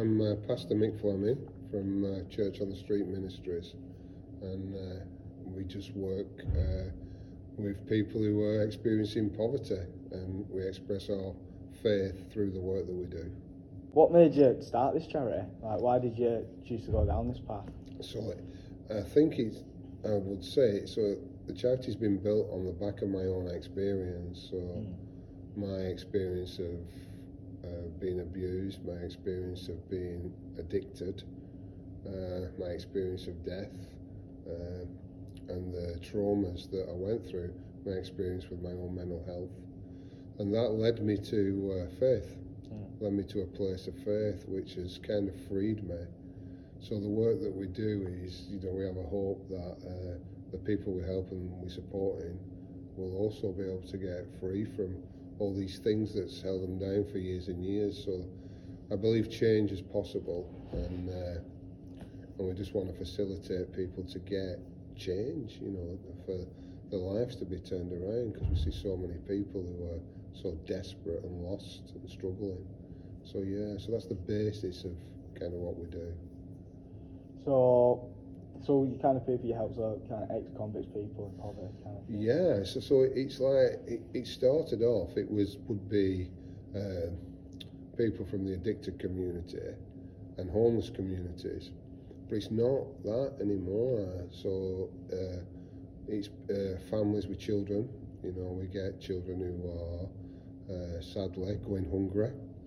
I'm Pastor Mick Fleming from Church on the Street Ministries, and we just work with people who are experiencing poverty, and we express our faith through the work that we do. What made you start this charity? Like, why did you choose to go down this path? So I think I would say, so the charity's been built on the back of my own experience. So my experience of being abused, my experience of being addicted, my experience of death, and the traumas that I went through, my experience with my own mental health. And that led me to faith, led me to a place of faith, which has kind of freed me. So the work that we do is, we have a hope that the people we help and we supporting will also be able to get free from all these things that's held them down for years and years. So I believe change is possible, and we just want to facilitate people to get change, for their lives to be turned around, because we see so many people who are so desperate and lost and struggling. So that's the basis of kind of what we do. So you kind of people you help, so kind of ex-convict people in poverty kind of thing. Yeah, so it's like it started off. Would be people from the addicted community and homeless communities, but it's not that anymore. So it's families with children. We get children who are sadly going hungry.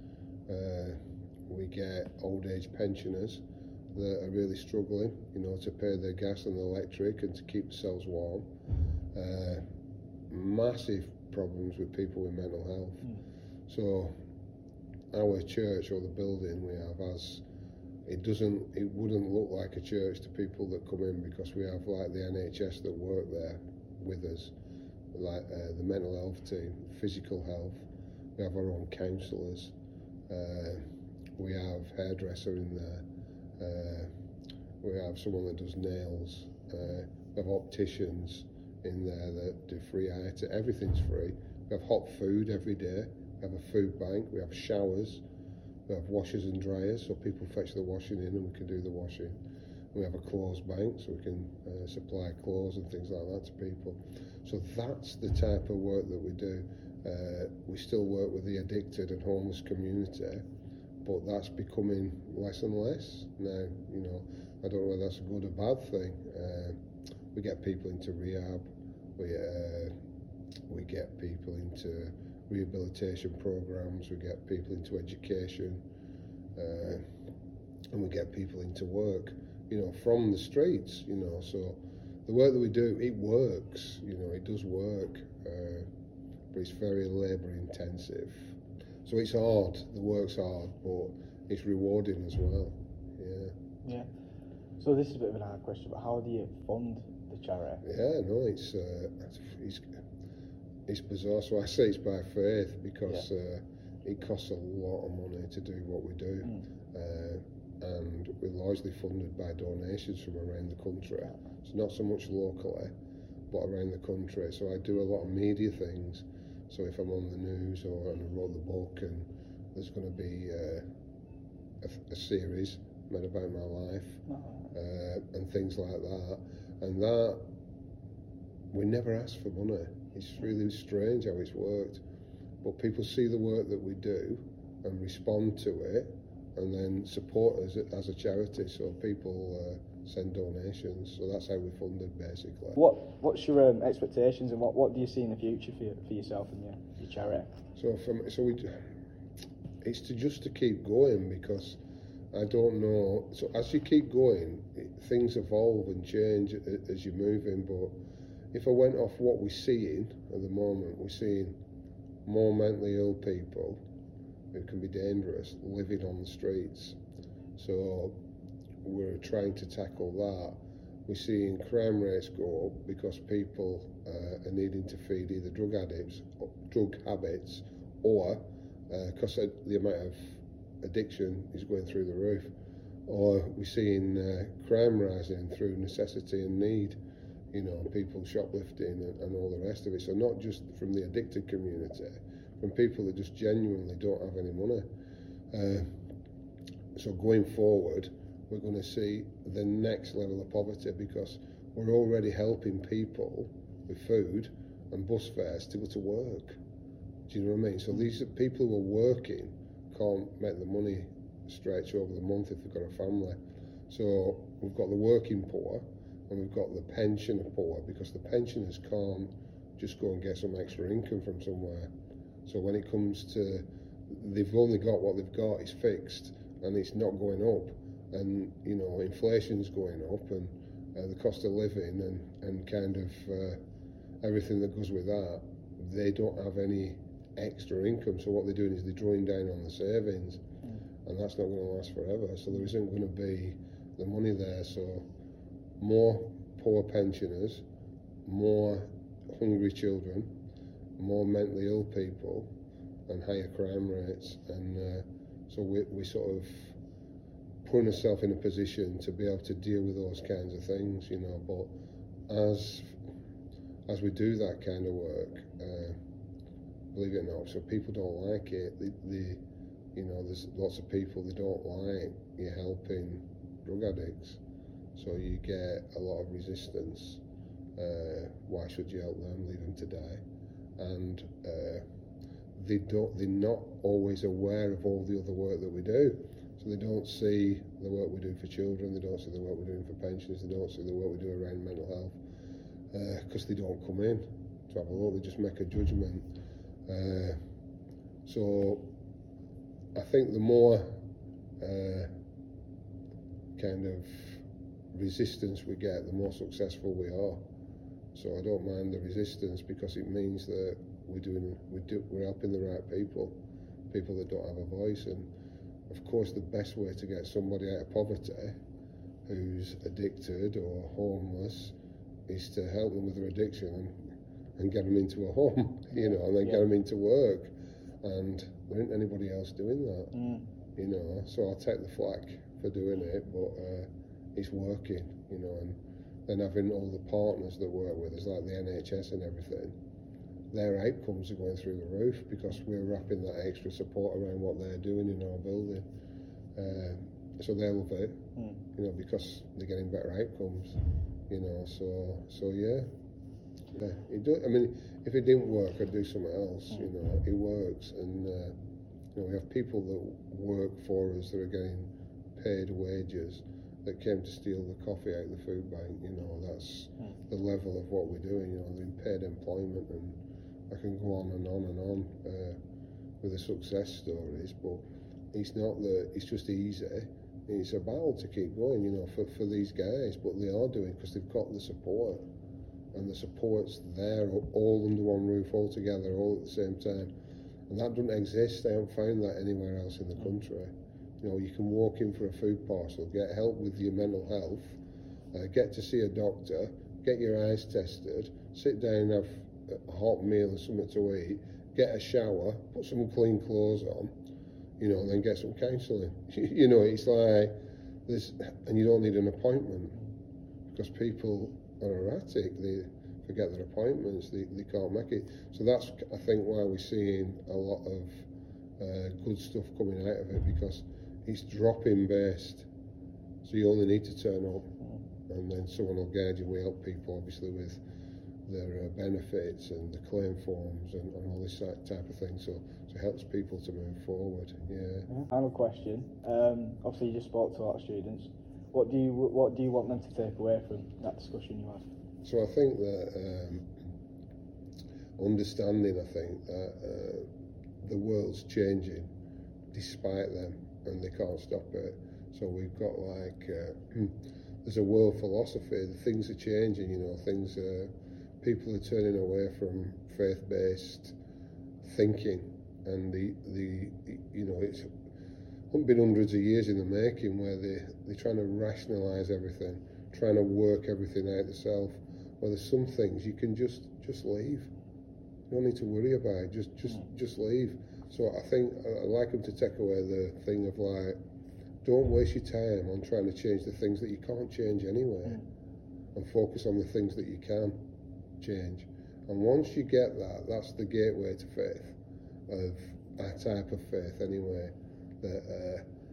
We get old age pensioners that are really struggling, to pay their gas and electric and to keep themselves warm. Massive problems with people with mental health. So our church, or the building we have, it wouldn't look like a church to people that come in, because we have like the NHS that work there with us, like the mental health team, physical health. We have our own counsellors. We have hairdresser in there. We have someone that does nails. We have opticians in there that do free eye. Everything's free. We have hot food every day. We have a food bank. We have showers. We have washers and dryers, so people fetch the washing in and we can do the washing. We have a clothes bank, so we can supply clothes and things like that to people. So that's the type of work that we do. We still work with the addicted and homeless community, but that's becoming less and less now. I don't know whether that's a good or bad thing. We get people into rehab. We get people into rehabilitation programs. We get people into education, and we get people into work. From the streets. So the work that we do, it works. It does work, but it's very labour intensive. So it's hard, the work's hard, but it's rewarding as well. Yeah. So this is a bit of an hard question, but how do you fund the charity? Yeah, no, it's bizarre. So I say it's by faith, because it costs a lot of money to do what we do. And we're largely funded by donations from around the country. It's not so much locally, but around the country. So I do a lot of media things. So if I'm on the news, or I wrote the book, and there's going to be a series made about my life, and things like that. And that, we never ask for money. It's really strange how it's worked. But people see the work that we do and respond to it, and then support us as a charity. So people send donations. So that's how we're funded, basically. What's your expectations, and what do you see in the future for yourself and your charity? It's just to keep going, because I don't know. So as you keep going, things evolve and change as you're moving. But if I went off what we're seeing at the moment, we're seeing more mentally ill people who can be dangerous living on the streets. So we're trying to tackle that. We're seeing crime rates go up because people are needing to feed either drug habits, or because the amount of addiction is going through the roof. Or we're seeing crime rising through necessity and need, people shoplifting and all the rest of it. So not just from the addicted community, from people that just genuinely don't have any money. so going forward, we're going to see the next level of poverty because we're already helping people with food and bus fares to go to work. Do you know what I mean? So these people who are working can't make the money stretch over the month if they've got a family. So we've got the working poor and we've got the pensioner poor because the pensioners can't just go and get some extra income from somewhere. So when it comes to, they've only got what they've got, it's fixed and it's not going up. And, you know, inflation's going up and the cost of living and kind of everything that goes with that, they don't have any extra income. So what they're doing is they're drawing down on the savings and that's not going to last forever. So there isn't going to be the money there. So more poor pensioners, more hungry children, more mentally ill people and higher crime rates. And so we sort of putting ourselves in a position to be able to deal with those kinds of things, you know. But as we do that kind of work, believe it or not, so people don't like it. You know, there's lots of people that don't like you helping drug addicts, so you get a lot of resistance. Why should you help them? Leave them to die. And they're not always aware of all the other work that we do. So they don't see the work we do for children, they don't see the work we're doing for pensioners, they don't see the work we do around mental health, because they don't come in to have a look, they just make a judgment. So I think the more kind of resistance we get, the more successful we are. So I don't mind the resistance because it means that we're helping the right people that don't have a voice. And of course, the best way to get somebody out of poverty who's addicted or homeless is to help them with their addiction and get them into a home, you know, and then get them into work. And there isn't anybody else doing that, you know. So I'll take the flak for doing it, but it's working, you know. And then having all the partners that work with us, like the NHS and everything, their outcomes are going through the roof because we're wrapping that extra support around what they're doing in our building. So they love it, you know, because they're getting better outcomes, you know. So yeah. I mean, if it didn't work, I'd do something else. You know, it works, and you know, we have people that work for us that are getting paid wages that came to steal the coffee out of the food bank. You know, that's the level of what we're doing. You know, they're paid employment, and I can go on and on and on with the success stories. But it's not that it's just easy. It's a battle to keep going. You know, for these guys, but they are doing because they've got the support. And the support's there, all under one roof, all together, all at the same time. And that doesn't exist. I haven't found that anywhere else in the country. You know, you can walk in for a food parcel, get help with your mental health, get to see a doctor, get your eyes tested, sit down and have a hot meal and something to eat, get a shower, put some clean clothes on, you know, and then get some counselling. You know, it's like this, and you don't need an appointment because people are erratic, they forget their appointments, they can't make it. So that's, I think, why we're seeing a lot of good stuff coming out of it, because it's drop-in based. So you only need to turn up and then someone will guide you. We help people obviously with their benefits and the claim forms and all this type of thing, so it helps people to move forward. Final question. Obviously you just spoke to a lot of students. What do you want them to take away from that discussion you had? So I think that understanding, I think that the world's changing despite them, and they can't stop it. So we've got like there's a world philosophy. Things are changing, you know. People are turning away from faith-based thinking, and the you know, it's been hundreds of years in the making where they're trying to rationalise everything, trying to work everything out themselves. Well, there's some things you can just leave. You don't need to worry about it. Just leave. So I think I'd like them to take away the thing of like, don't waste your time on trying to change the things that you can't change anyway, and focus on the things that you can change. And once you get that, that's the gateway to faith, of a type of faith anyway, that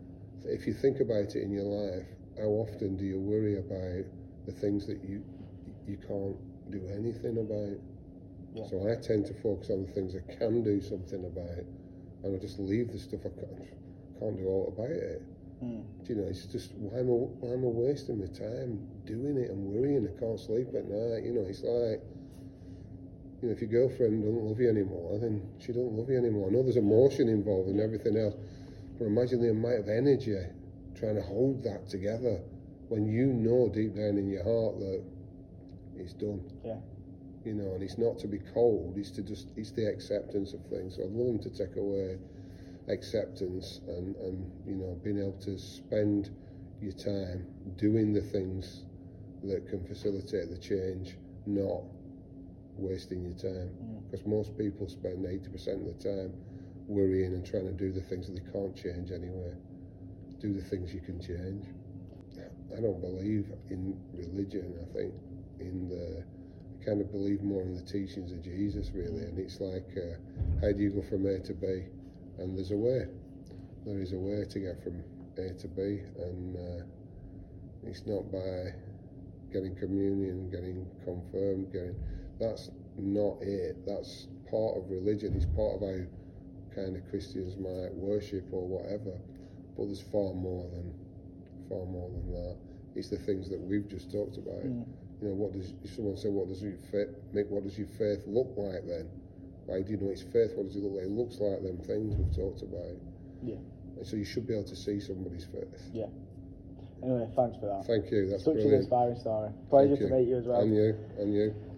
if you think about it in your life, how often do you worry about the things that you can't do anything about? Yeah. So I tend to focus on the things I can do something about, and I just leave the stuff I can't do all about it. Mm. Do you know, it's just why am I wasting my time doing it and worrying? I can't sleep at night. You know, it's like, you know, if your girlfriend doesn't love you anymore, then she don't love you anymore. I know there's emotion involved and everything else, but imagine the amount of energy trying to hold that together when you know deep down in your heart that it's done. Yeah. You know, and it's not to be cold, it's the acceptance of things. So I'd love them to take away acceptance and you know, being able to spend your time doing the things that can facilitate the change, not wasting your time. Because most people spend 80% of the time worrying and trying to do the things that they can't change anyway. Do the things you can change. I don't believe in religion. I think I kind of believe more in the teachings of Jesus, really. And it's like, how do you go from A to B? And there's a way. There is a way to get from A to B, and it's not by getting communion, getting confirmed, that's not it. That's part of religion. It's part of how kind of Christians might worship or whatever. But there's far more than that. It's the things that we've just talked about. You know, if someone said, what does your faith look like then? Why do you know it's faith? What does it look like? It looks like them things we've talked about. Yeah. And so you should be able to see somebody's faith. Yeah. Anyway, thanks for that. Thank you. That's Such brilliant. an inspiring story. Pleasure to meet you as well. And you.